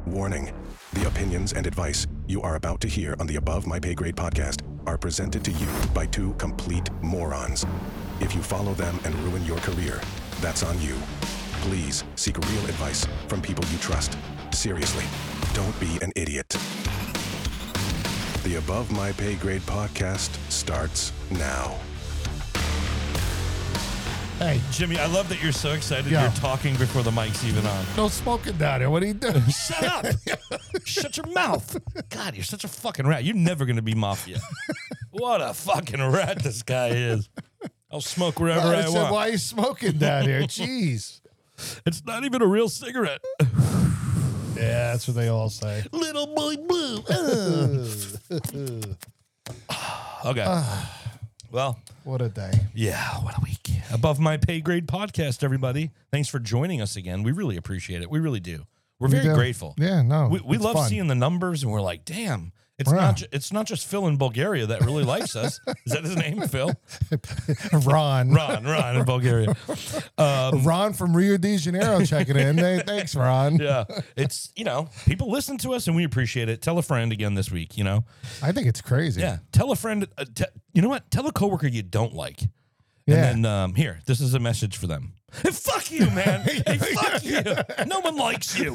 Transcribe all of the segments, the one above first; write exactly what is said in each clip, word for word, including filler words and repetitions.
Warning: the opinions and advice you are about to hear on the Above My Pay Grade podcast are presented to you by two complete morons. If you follow them and ruin your career, that's on you. Please seek real advice from people you trust. Seriously, don't be an idiot. The Above My Pay Grade podcast starts now. Hey, Jimmy, I love that you're so excited Yeah. you're talking before the mic's even on. no smoking down here. What are you doing? Shut up! Shut your mouth! God, you're such a fucking rat. You're never going to be mafia. What a fucking rat this guy is. I'll smoke wherever I I, said, want. why are you smoking down here? Jeez. It's not even a real cigarette. Yeah, that's what they all say. Little boy blue. Okay. Well, What a day. yeah, what a week. Above My Pay Grade podcast, everybody. Thanks for joining us again. We really appreciate it. We really do. We're very do. grateful. Yeah, no. We, we it's love fun. seeing the numbers, and we're like, damn, it's Wow. not ju- it's not just Phil in Bulgaria that really likes us. Is that his name, Phil? Ron. Ron, Ron in Bulgaria. Um, Ron from Rio de Janeiro checking in. Hey, thanks, Ron. yeah, it's, you know, people listen to us, and we appreciate it. Tell a friend again this week, you know? I think it's crazy. Yeah, tell a friend. Uh, te- you know what? Tell a coworker you don't like. Yeah. And then, um, here, this is a message for them. Hey, fuck you, man. Hey, fuck you. No one likes you.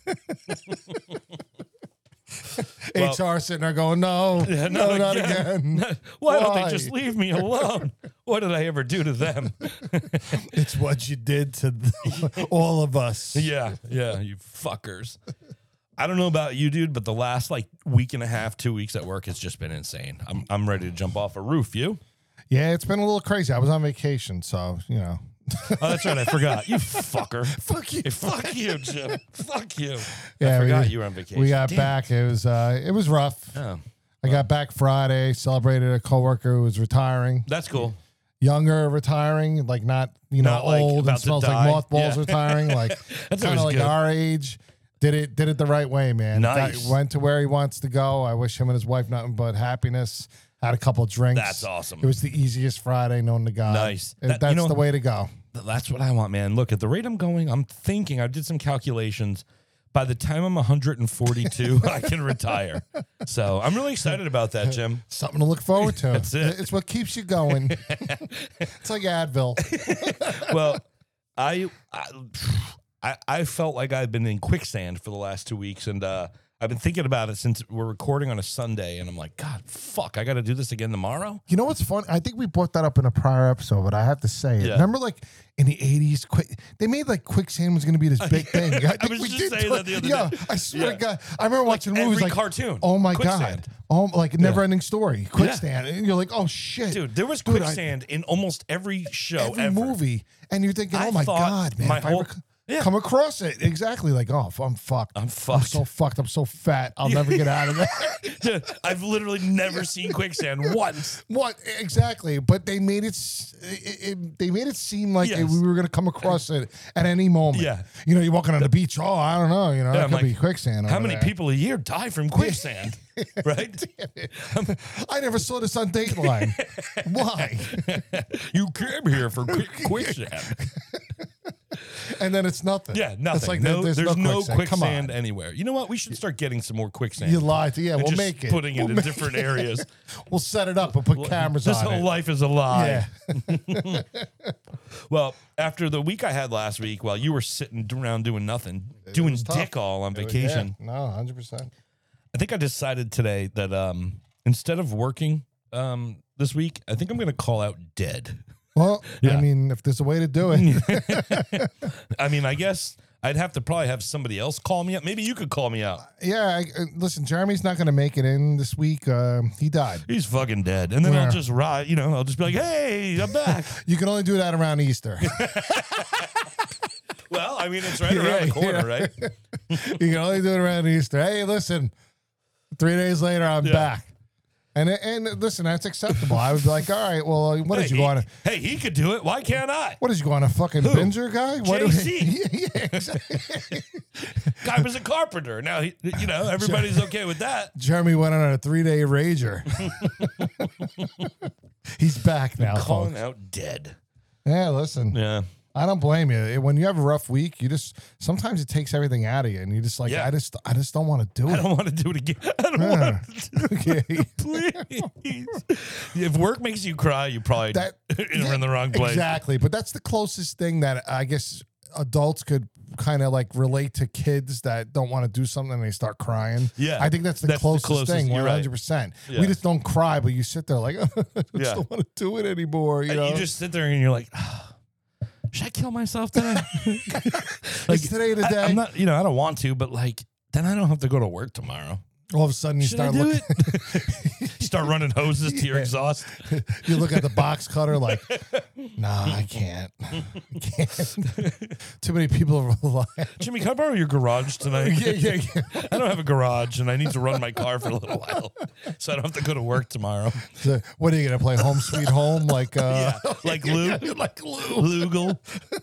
Well- H R sitting there going, no, Yeah, no, not again. Why, don't Why? they just leave me alone? What did I ever do to them? It's what you did to the, all of us. yeah, yeah, you fuckers. I don't know about you, dude, but the last like week and a half, two weeks at work has just been insane. I'm I'm ready to jump off a roof. You? Yeah, it's been a little crazy. I was on vacation, so, you know. Oh, that's right. I forgot. You fucker. Fuck you. Hey, fuck you, Jim. Fuck you. Yeah, I we- forgot you were on vacation. We got Damn. back. It was uh, it was rough. Oh, I got back Friday, celebrated a coworker who was retiring. that's cool. Younger retiring, like not, you know, Not like old about and to smells like die. mothballs Yeah. retiring, like That's kind always of like good. our age. Did it did it the right way, man. Nice. Got- went to where he wants to go. I wish him and his wife nothing but happiness. Had a couple drinks. That's awesome. It was the easiest Friday known to God. Nice. It- That- you that's know- the way to go. That's what I want, man. Look, at the rate I'm going, I'm thinking, I did some calculations. By the time I'm one hundred forty-two, I can retire. So I'm really excited about that, Jim. Something to look forward to. That's it. It's what keeps you going. It's like Advil. Well, I, I I felt like I've been in quicksand for the last two weeks, and uh, I've been thinking about it since we're recording on a Sunday, and I'm like, God, fuck, I got to do this again tomorrow? You know what's fun? I think we brought that up in a prior episode, but I have to say it. Yeah. Remember, like in the eighties, quick they made like quicksand was going to be this big thing. I think was we just did. saying do that the it. other yeah, day. I swear Yeah. to God, I remember watching Every movies like cartoon. Oh my Quicksand. God, oh like a never-ending story, quicksand, and you're like, oh shit, Dude, there was Dude, I- quicksand in almost every show every ever. movie, and you're thinking, I oh my thought God, man, my if I whole- ever c- Yeah. come across it, exactly, like, oh, I'm fucked. I'm I'm fucked. so fucked. I'm so fat. I'll never get out of there. Dude, I've literally never seen quicksand once. What exactly? But they made it, s- it, it. They made it seem like Yes. we were going to come across it at any moment. Yeah. You know, you're walking on the beach. Oh, I don't know. You know, Yeah, it I'm could like, be quicksand. How over many there. people a year die from quicksand? Right? I never saw this on Dateline. Why? You came here for quick quicksand. And then it's nothing. Yeah, nothing. It's like no, there's, there's, no quicksand. quicksand, Come on. anywhere. You know what? We should start getting some more quicksand. You lied to. Yeah, and we'll just make it. putting We'll it in make different it. areas. We'll set it up and put cameras This on whole it. life is a lie. Yeah. Well, after the week I had last week, while you were sitting around doing nothing, doing was tough. dick all on vacation, Yeah. No, one hundred percent. I think I decided today that um, instead of working um, this week, I think I'm going to call out dead. Well, Yeah. I mean, if there's a way to do it. I mean, I guess I'd have to probably have somebody else call me out. Maybe you could call me out. Yeah, I, uh, listen, Jeremy's not going to make it in this week. Uh, he died. He's fucking dead. And then Where? I'll just ride, you know, I'll just be like, hey, I'm back. You can only do that around Easter. Well, I mean, it's right around the Yeah, corner, yeah. right? You can only do it around Easter. Hey, listen, three days later, I'm Yeah. back. And and listen, that's acceptable. I would be like, all right, well, what hey, did you he, go on? A, hey, he could do it. Why can't I? what did you go on a fucking Who? binger guy? What do we- J C. yeah, yeah, exactly. Guy was a carpenter. Now, he, you know, everybody's okay with that. Jeremy went on a three day rager. He's back now, Calling folks. out dead. Yeah, listen. Yeah. I don't blame you. When you have a rough week, you just sometimes it takes everything out of you, and you just like, Yeah. I just, I just don't want to do I it. don't want to do it again. I don't Yeah. want to do it. Okay. Please. If work makes you cry, you probably That- are in the wrong place. Exactly, but that's the closest thing that I guess adults could kind of like relate to kids that don't want to do something and they start crying. Yeah. I think that's the That's the closest, closest, thing. you're One right. hundred percent. Yeah. We just don't cry, but you sit there like, I just Yeah. don't want to do it anymore. You And know, you just sit there and you're like, "Ah, should I kill myself today? like today the day. I, am not, you know, I don't want to, but like, then I don't have to go to work tomorrow. All of a sudden, you Should I start do looking. it? Start running hoses to your Yeah. exhaust. You look at the box cutter like, nah, I can't. I can't. Too many people rely. Jimmy, can I borrow your garage tonight? Yeah, yeah, yeah. I don't have a garage and I need to run my car for a little while, so I don't have to go to work tomorrow. So what are you gonna play? Home Sweet Home, like uh, Yeah, like Lou, like Lou. Lugal.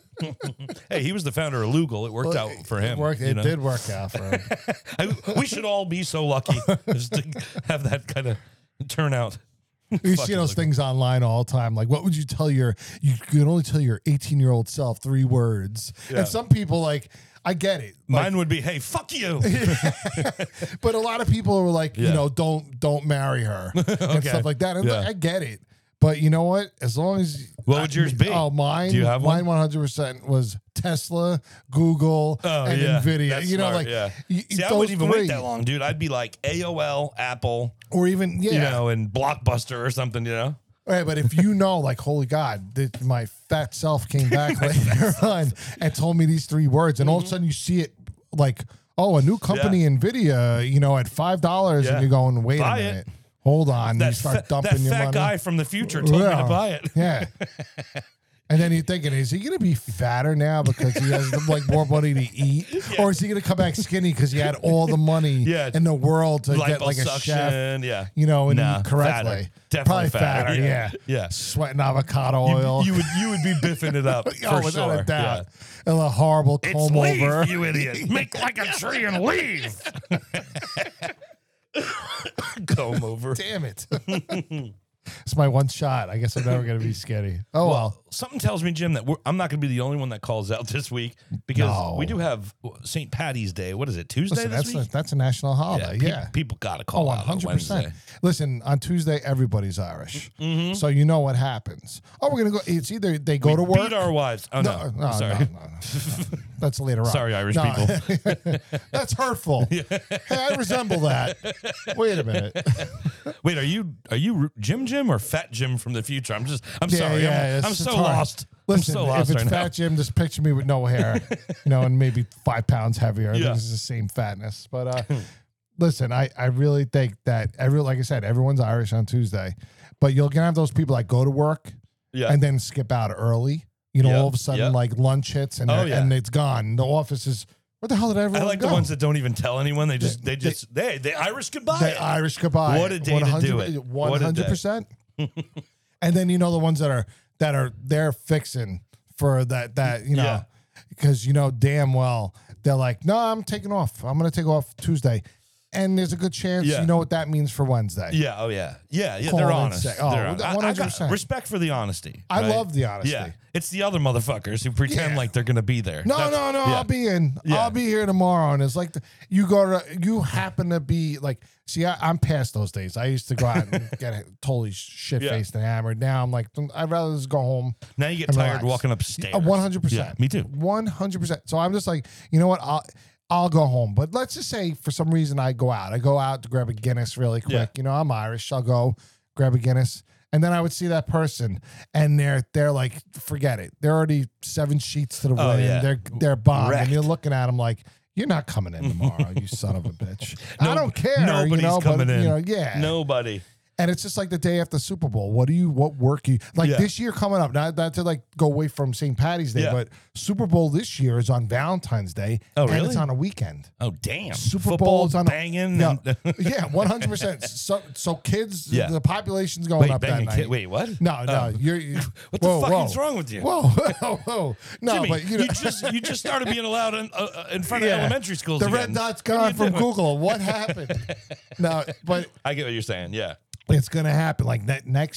Hey, he was the founder of Lugal. It worked out for him. It, worked, you it know? did work out for him. I, we should all be so lucky just to have that kind of turnout. You Fucking see those look- things online all the time. Like, what would you tell your? You can only tell your eighteen-year-old self three words. Yeah. And some people like, I get it. Like, Mine would be, "Hey, fuck you." but a lot of people are like, Yeah. you know, don't don't marry her and Okay. stuff like that. And Yeah. like, I get it. But you know what? As long as What would yours be? Oh, mine. Do you have mine? one? One hundred percent was Tesla, Google, Oh and yeah, Nvidia. That's you know, smart, like yeah. y- See, I those wouldn't even three. wait that long, dude. I'd be like A O L, Apple, or even yeah. you know, and Blockbuster or something, you know. Right, but if you know, like, holy God, this, my fat self came back later on and told me these three words, and all of a sudden you see it like, oh, a new company, Nvidia, you know, at five dollars, Yeah. and you're going, wait Buy a it. minute, hold on, That, you start fa- dumping that your fat money. guy from the future told me Yeah. to buy it. Yeah. And then you're thinking, is he going to be fatter now because he has like more money to eat, or is he going to come back skinny because he had all the money Yeah. in the world to get like a Liposuction, chef, yeah. you know, and Nah, eat correctly? fatter. Definitely Probably fatter, fatter, yeah. yeah. Yeah. Sweating avocado You, oil. you would you would be biffing it up for oh, without sure. a doubt. Yeah. And a horrible It's comb leave, over. you idiot. Make like a tree and leave. Comb over. Damn it. It's my one shot. I guess I'm never going to be skinny. Oh, well. Something tells me, Jim, that we're, I'm not going to be the only one that calls out this week because No. we do have Saint Patty's Day. What is it, Tuesday Listen, this that's week? a, that's a national holiday. pe- Yeah. people got to Oh, call one out on hundred percent. Wednesday. Listen, on Tuesday, everybody's Irish. Mm-hmm. So you know what happens. Oh, we're going to go. It's either they go to work. Beat our wives. Oh, no. no, no, Sorry. no, no, no. That's later on. Sorry, Irish No. people. That's hurtful. Hey, I resemble that. Wait a minute. Wait, are you are you Jim Jim or Fat Jim from the future? I'm just, I'm Yeah, sorry. yeah, I'm, it's- I'm it's so hard. lost. Listen, I'm so lost if it's right Fat now. Jim, just picture me with no hair, you know, and maybe five pounds heavier. I Yeah. think it's the same fatness. But uh, listen, I, I really think that every like I said, everyone's Irish on Tuesday, but you're gonna have those people that go to work Yeah. and then skip out early. You know, Yep, all of a sudden, yep. like lunch hits and Oh, they're- yeah. and it's gone. The office is where the hell did everyone I like go? the ones that don't even tell anyone. They just, they They- just, they, they Irish goodbye. the Irish goodbye. What a day to do it. One What a hundred day. percent. And then you know the ones that are that are they're fixing for that that you know Yeah. because you know damn well they're like, no, I'm taking off. I'm gonna take off Tuesday, and there's a good chance Yeah. you know what that means for Wednesday. Yeah. Oh yeah. Yeah. Yeah. Call They're and honest. say- oh, They're hon- I- I got one hundred percent. respect for the honesty. I right? love the honesty. Yeah. It's the other motherfuckers who pretend Yeah. like they're gonna be there. No, That's- no, no. yeah. I'll be in. Yeah. I'll be here tomorrow. And it's like the, you go to, you happen to be like, see, I, I'm past those days. I used to go out and get totally shit faced and hammered. Now I'm like, I'd rather just go home. Now you get and tired relax. walking upstairs. Uh, one hundred percent. Yeah, me too. one hundred percent. So I'm just like, you know what? I'll, I'll go home. But let's just say for some reason I go out. I go out to grab a Guinness really quick. Yeah. You know, I'm Irish. I'll go grab a Guinness. And then I would see that person, and they're they're like, forget it. They're already seven sheets to the Oh, wind. yeah. They're they're bombed, Wrecked. and you're looking at them like, you're not coming in tomorrow, you son of a bitch. I No- don't care. Nobody's you know, coming but, in. You know, yeah. Nobody. And it's just like the day after Super Bowl. What do you, what work you, like Yeah. this year coming up, not, not to like go away from Saint Patty's Day, Yeah. but Super Bowl this year is on Valentine's Day. Oh, And really? it's on a weekend. Oh damn. Super Football Bowl is on a- banging. Yeah, and- yeah, one hundred percent. So, so kids, Yeah. the population's going Wait, up that banging night. kid. Wait, what? No, no, Oh. you're, you What the whoa, fuck whoa. is wrong with you? Whoa, whoa, whoa. No, Jimmy, but you know. just you just started being allowed in, uh, uh, in front Yeah. of elementary schools. The again. red dot's What are gone you from doing? Google. What happened? No, but I get what you're saying. Yeah. it's going to happen. Like ne- next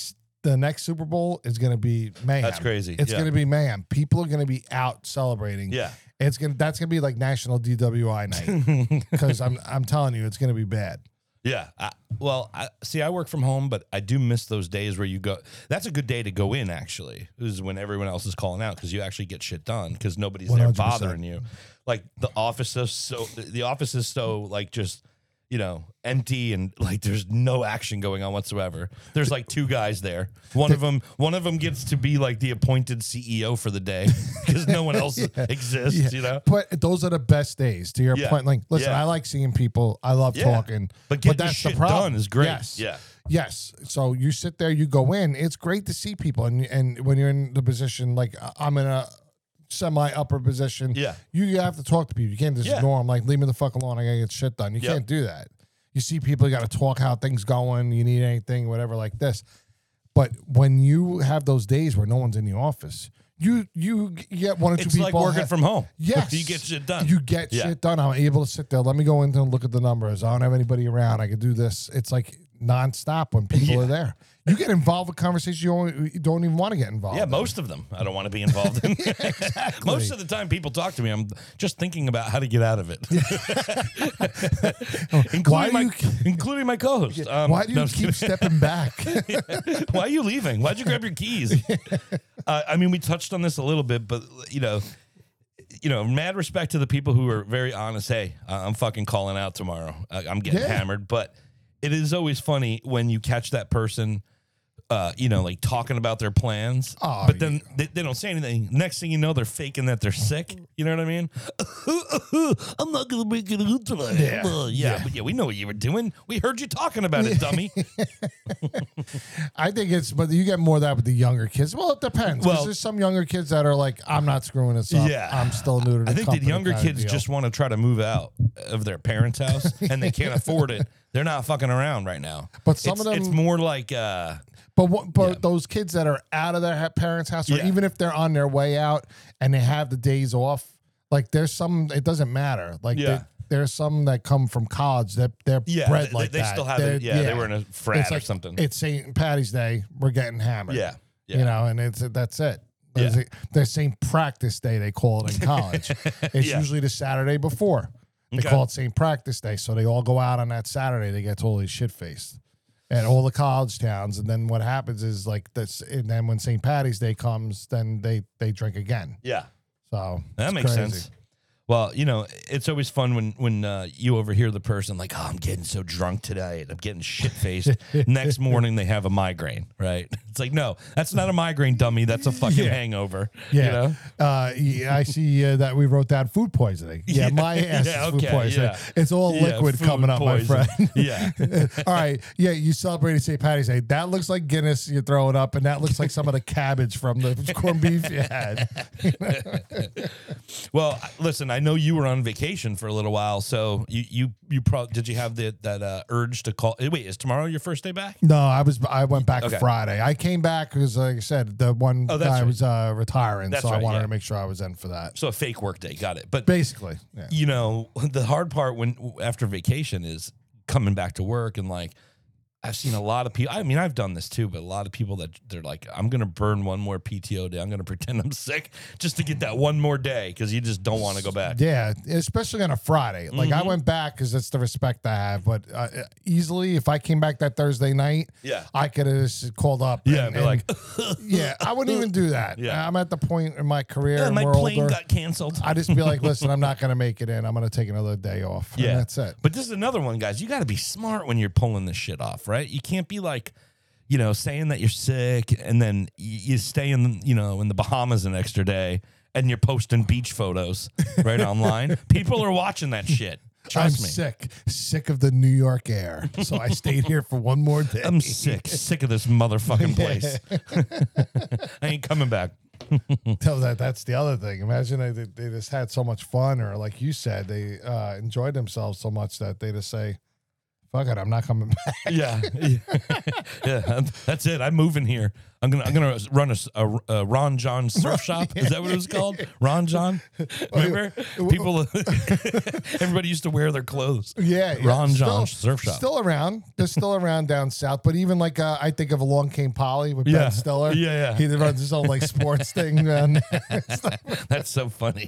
the next Super Bowl is going to be mayhem. That's crazy. It's Yeah. going to be mayhem. People are going to be out celebrating. Yeah. It's gonna that's gonna be like National D W I night because I'm I'm telling you it's gonna be bad. Yeah. I, well, I, see, I work from home, but I do miss those days where you go. That's a good day to go in, actually, is when everyone else is calling out because you actually get shit done because nobody's one hundred there percent. bothering you. Like the office is so, the office is so like just, you know, empty and like there's no action going on whatsoever. There's like two guys there. One of them, one of them gets to be like the appointed C E O for the day because no one else Yeah. exists. Yeah. You know. But those are the best days. To your Yeah. point, like listen, Yeah. I like seeing people. I love Yeah. talking, But getting that's shit the problem. done is great. Yes. Yeah. Yes. So you sit there, you go in. It's great to see people, and and when you're in the position like I'm in a semi upper position, Yeah. you, you have to talk to people. You can't just Yeah. ignore them. Like leave me the fuck alone. I gotta get shit done. You Yep. can't do that. You see people, you got to talk how things going. You need anything, whatever, like this. But when you have those days where no one's in the office, you you get one or two It's people. like working ha- from home. Yes, You get shit done. You get Yeah. shit done. I'm able to sit there. Let me go in and look at the numbers. I don't have anybody around. I can do this. It's like nonstop when people Yeah. are there. You get involved with conversations you don't, you don't even want to get involved. Yeah, in. most of them I don't want to be involved in. Most of the time people talk to me, I'm just thinking about how to get out of it. including, Why do my, you- including my co-host. Um, Why do you no, I'm keep just stepping back? kidding. Why are you leaving? Why'd you grab your keys? uh, I mean, we touched on this a little bit, but, you know, you know, mad respect to the people who are very honest. Hey, I'm fucking calling out tomorrow. I- I'm getting Yeah. hammered. But it is always funny when you catch that person uh, you know, like talking about their plans, Oh, but then they, they don't say anything. Next thing you know, they're faking that they're sick. You know what I mean? I'm not gonna make it out tonight. Yeah. Uh, yeah, Yeah. but yeah, we know what you were doing. We heard you talking about it, dummy. I think it's, but you get more of that with the younger kids. Well, it depends. Well, Well- there's some younger kids that are like, I'm not screwing this up. Yeah. I'm still new to the I think the company younger kinda kids deal. just want to try to move out of their parents' house and they can't afford it. They're not fucking around right now. But some it's, of them- it's more like, uh, But what, but Yeah. those kids that are out of their ha- parents' house, or Yeah. even if they're on their way out and they have the days off, like there's some, it doesn't matter. Like Yeah. there- there's some that come from college that they're yeah, bred they, like they that. still have They're- it. Yeah, they were in a frat It's or like, something. It's Saint Patty's Day. We're getting hammered. yeah, yeah. You know, and it's that's it. Yeah. There's, a, there's Saint Practice Day, they call it in college. It's Yeah. usually the Saturday before. They Okay. call it Saint Practice Day. So they all go out on that Saturday. They get totally shit faced at all the college towns. And then what happens is like this. And then when Saint Patty's Day comes, then they, they drink again. yeah. So That it's makes crazy. sense. Well, you know, it's always fun when when uh, you overhear the person like, "Oh, I'm getting so drunk today, and I'm getting shit faced." Next morning, they have a migraine. Right? It's like, no, that's not a migraine, dummy. That's a fucking Yeah. hangover. Yeah. You know? Uh, yeah, I see uh, that we wrote down food poisoning. Yeah, Yeah. my ass Yeah, is food okay, poisoning. yeah. It's all Yeah, liquid food coming up, poison. my friend. Yeah. All right. Yeah, you celebrated Saint Patty's Day. That looks like Guinness you're throwing up, and that looks like some of the cabbage from the corned beef you had. Well, listen, I know you were on vacation for a little while, so you you you probably did you have the, that uh, urge to call? Wait, is tomorrow your first day back? No, I was I went back Okay. Friday. I came back because, like I said, the one Oh, that's guy right. was uh, retiring, That's so I right, wanted yeah. to make sure I was in for that. So a fake work day, got it. But Basically, yeah. you know, the hard part when after vacation is coming back to work and like I've seen a lot of people. I mean, I've done this too, but a lot of people that they're like, I'm going to burn one more P T O day. I'm going to pretend I'm sick just to get that one more day because you just don't want to go back. Yeah, especially on a Friday. Like I went back because that's the respect I have. But uh, easily, if I came back that Thursday night, Yeah. I could have just called up. Yeah, and, be like, and- yeah, I wouldn't even do that. Yeah. I'm at the point in my career, "Yeah, and my we're plane older. got canceled. I just be like, listen, I'm not going to make it in. I'm going to take another day off. Yeah, and that's it. But this is another one, guys. You got to be smart when you're pulling this shit off, right? You can't be like, you know, saying that you're sick and then y- you stay in, you know, in the Bahamas an extra day and you're posting beach photos right online. People are watching that shit. Trust I'm me. sick, sick of the New York air. So I stayed here for one more day. I'm sick, sick of this motherfucking place. I ain't coming back. Tell that that's the other thing. Imagine they they just had so much fun, or like you said, they uh, enjoyed themselves so much that they just say, "Fuck it, I'm not coming back." Yeah, yeah, that's it. I'm moving here. I'm gonna I'm gonna run a, a, a Ron John surf shop. Is that what it was called? Ron John. Remember, people, everybody used to wear their clothes. Yeah, yeah. Ron Still- John surf shop. Still around. They're still around down south. But even like uh, I think of Along Came Polly with Yeah. Ben Stiller. Yeah, yeah. He runs his own like sports thing. Man. That's so funny.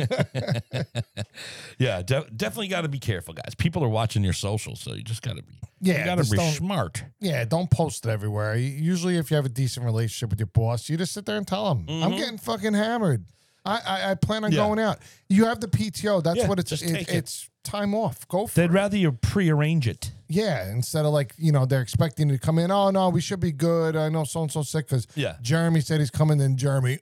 Yeah, de- definitely got to be careful, guys. People are watching your socials, so you just got to be. Yeah, you got to just be don't- smart. Yeah, don't post it everywhere. Usually, if you have a decent relationship with your boss, you just sit there and tell him, "I'm getting fucking hammered. I I, I plan on Mm-hmm. Yeah. going out." You have the P T O. That's Yeah, what it's. just It, take it. it's time off. Go for They'd it. rather you prearrange it. Yeah, instead of like, you know, they're expecting you to come in. Oh, no, we should be good. I know so and so sick because Yeah. Jeremy said he's coming. Then Jeremy,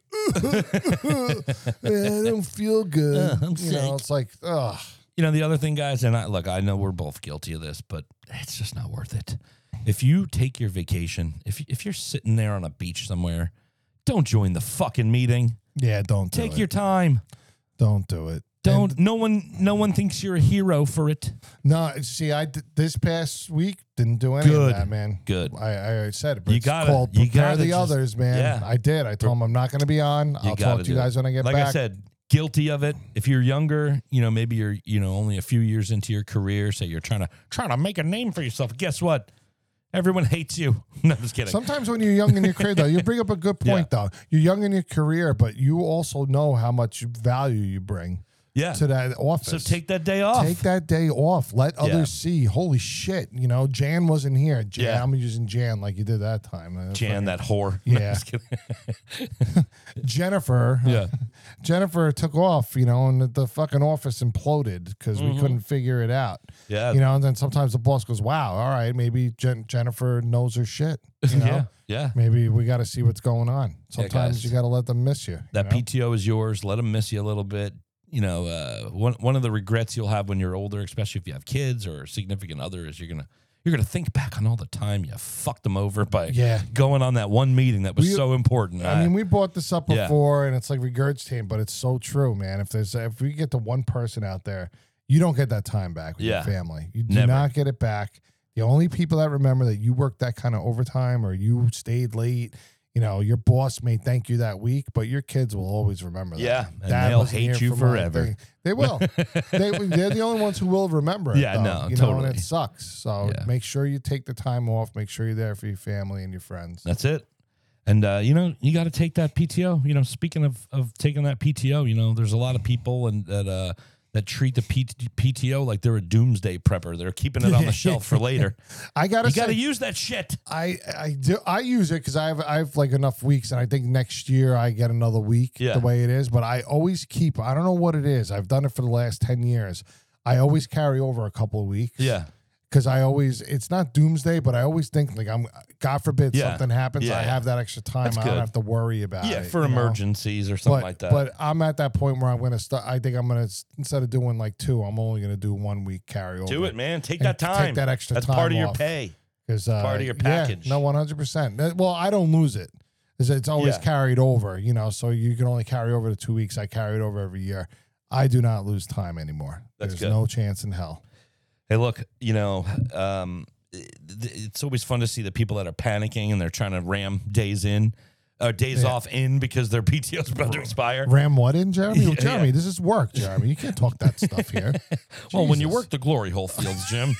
I don't feel good. Uh, I'm you know, sick. it's like, ugh. You know, the other thing, guys, and I look, I know we're both guilty of this, but it's just not worth it. If you take your vacation, if if you're sitting there on a beach somewhere, don't join the fucking meeting. Yeah, don't do Take it. your time. Don't do it. Don't. And- no one. No one thinks you're a hero for it. no, see, I did, this past week didn't do any Good. of that, man. Good. I, I said it, but You it's gotta- called you prepare gotta the just- others, man. yeah. I did. I told him I'm not going to be on. You I'll gotta talk to do you guys it. when I get like back. I said, guilty of it. If you're younger, you know, maybe you're, you know, only a few years into your career, say you're trying to trying to make a name for yourself. Guess what? Everyone hates you. No, just kidding. Sometimes when you're young in your career, though, you bring up a good point, though. You're young in your career, but you also know how much value you bring yeah. to that office. So take that day off. Take that day off. Let others Yeah. see. Holy shit. You know, Jan wasn't here. Jan, Yeah. I'm using Jan like you did that time. That's Jan, that whore. Yeah. No, just kidding. fucking- Jennifer. Yeah. Jennifer took off, you know, and the, the fucking office imploded because we couldn't figure it out. Mm-hmm. Yeah. You know, and then sometimes the boss goes, wow, all right, maybe Jen- Jennifer knows her shit. You know? Yeah. Yeah. Maybe we got to see what's going on. Sometimes guys. you got to let them miss you. That you know? P T O is yours. Let them miss you a little bit. You know, uh, one one of the regrets you'll have when you're older, especially if you have kids or a significant other, is you're gonna you're gonna think back on all the time you fucked them over by Yeah. going on that one meeting that was We- so important. I mean, we brought this up Yeah. before, and it's like regurgitating, but it's so true, man. If there's if we get to one person out there, you don't get that time back with Yeah. your family. You do Never. not get it back. The only people that remember that you worked that kind of overtime or you stayed late, you know, your boss may thank you that week, but your kids will always remember that. Yeah, and Dad they'll wasn't hate here you for my forever. thing. They will. they, they're the only ones who will remember it. Yeah, though, no, you know, totally. and it sucks. So Yeah. make sure you take the time off. Make sure you're there for your family and your friends. That's it. And, uh, you know, you got to take that P T O. You know, speaking of, of taking that P T O, you know, there's a lot of people and that uh, that treat the P- PTO like they're a doomsday prepper. They're keeping it on the shelf for later. I gotta You say, got to use that shit. I I do I use it because I have I have like enough weeks, and I think next year I get another week Yeah. the way it is. But I always keep. I don't know what it is. I've done it for the last ten years. I always carry over a couple of weeks. Yeah. Because I always, it's not doomsday, but I always think like I'm, God forbid Yeah. something happens, Yeah, I yeah. have that extra time. That's I good. don't have to worry about Yeah, it. for you know? emergencies or something But, like that. but I'm at that point where I'm going to start. I think I'm going to, instead of doing like two, I'm only going to do one week carry over. do it, man. Take And that time. take that extra That's time part of your off. pay. Because uh, part of your yeah, package. no, one hundred percent. Well, I don't lose it. It's, it's always Yeah. carried over, you know, so you can only carry over the two weeks. I carry it over every year. I do not lose time anymore. That's There's good. no chance in hell. Hey, look, you know, um, it- it's always fun to see the people that are panicking and they're trying to ram days in, uh, days Yeah. off in because their P T O is about to expire. Ram what in, Jeremy? Yeah, Jeremy, yeah. this is work, Jeremy. You can't talk that stuff here. Well, when you Jesus. work the glory hole fields, Jim,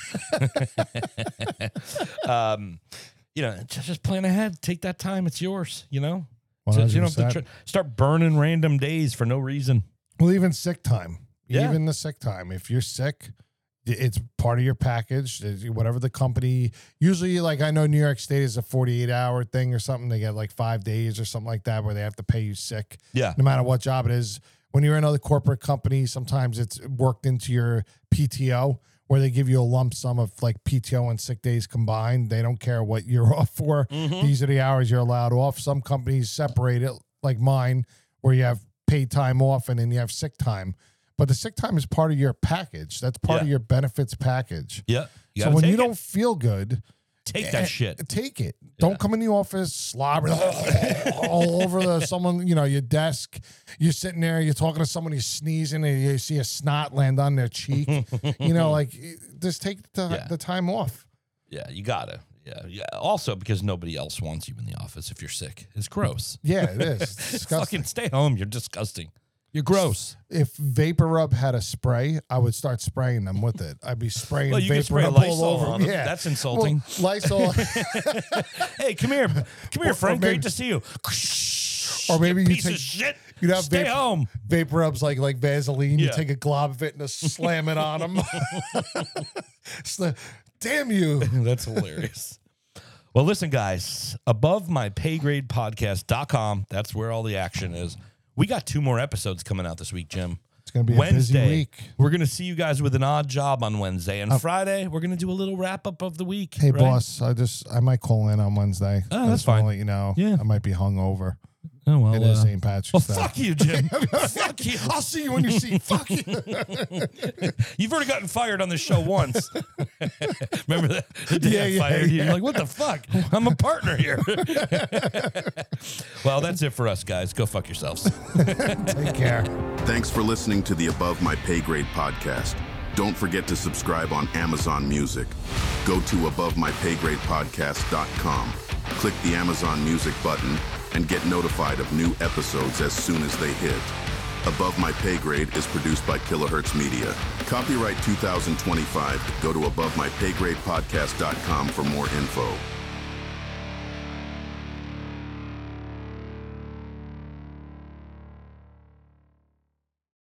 um, you know, just, just plan ahead. Take that time. It's yours, you know? So you don't have to tr- start burning random days for no reason. Well, even sick time. Yeah. Even the sick time. If you're sick, it's part of your package. Whatever the company, usually, like I know New York State is a forty-eight hour thing or something. They get like five days or something like that where they have to pay you sick. Yeah. No matter what job it is. When you're in other corporate companies, sometimes it's worked into your P T O where they give you a lump sum of like P T O and sick days combined. They don't care what you're off for. Mm-hmm. These are the hours you're allowed off. Some companies separate it, like mine, where you have paid time off and then you have sick time. But the sick time is part of your package. That's part of Yeah. your benefits package. Yeah. You So gotta when take you it. don't feel good, take that eh, shit. Take it. Don't come in the office slobbering all over the someone, you know, your desk. You're sitting there, you're talking to someone, you're sneezing, and you see a snot land on their cheek. You know, like just take the, Yeah. the time off. Yeah, you gotta. Yeah, yeah. Also, because nobody else wants you in the office if you're sick. It's gross. Yeah, it is. It's disgusting. Fucking stay home. You're disgusting. You're gross. If Vapor Rub had a spray, I would start spraying them with it. I'd be spraying Well, you Vapor can spray Rub Lysol all over on them. them. Yeah, That's insulting. Well, Lysol. Hey, come here. Come here, Or- or Frank. maybe- Great to see you. Or maybe you you piece take- of shit. You'd have Stay vapor, home. Vapor Rubs like like Vaseline. You Yeah. take a glob of it and just slam it on them. Damn you. That's hilarious. Well, listen, guys, above my pay grade podcast dot com, that's where all the action is. We got two more episodes coming out this week, Jim. It's going to be a Wednesday, busy week. we're going to see you guys with an odd job on Wednesday. And Friday, we're going to do a little wrap up of the week. Hey, right? boss, I just I might call in on Wednesday. Oh, I that's just wanna fine. Let you know. Yeah. I might be hungover. Oh, well, It is uh, Saint Patrick's well, Day. fuck you, Jim. Fuck you. I'll see you when you see. Fuck you. You've already gotten fired on this show once. Remember that? The day Yeah, I yeah, fired you? yeah. You're like, what the fuck? I'm a partner here. Well, that's it for us, guys. Go fuck yourselves. Take care. Thanks for listening to the Above My Pay Grade podcast. Don't forget to subscribe on Amazon Music. Go to above my pay grade podcast dot com. Click the Amazon Music button and get notified of new episodes as soon as they hit. Above My Pay Grade is produced by Kilohertz Media. Copyright two thousand twenty-five. Go to above my pay grade podcast dot com for more info.